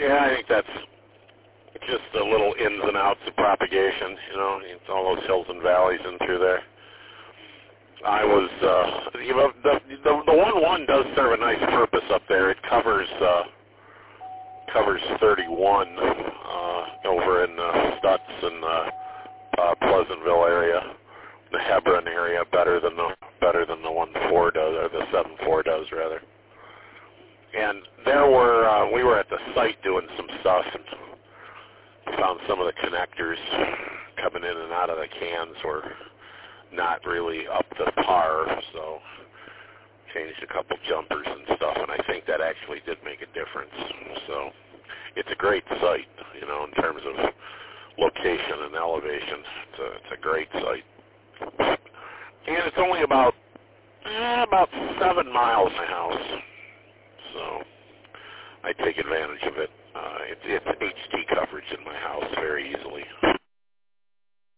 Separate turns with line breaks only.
Yeah, I think that's just the little ins and outs of propagation. You know, it's all those hills and valleys in through there. I was, the 1-1 does serve a nice purpose up there. It covers 31 over in Stutz and Pleasantville area, the Hebron area, better than the 1-4 does, or the 7-4 does rather. And there were we were at the site doing some stuff and found some of the connectors coming in and out of the cans were not really up to par, so changed a couple jumpers and stuff, and I think that actually did make a difference. So it's a great site, you know, in terms of location and elevation. It's a great site. And it's only about 7 miles from my house, so I take advantage of it. It's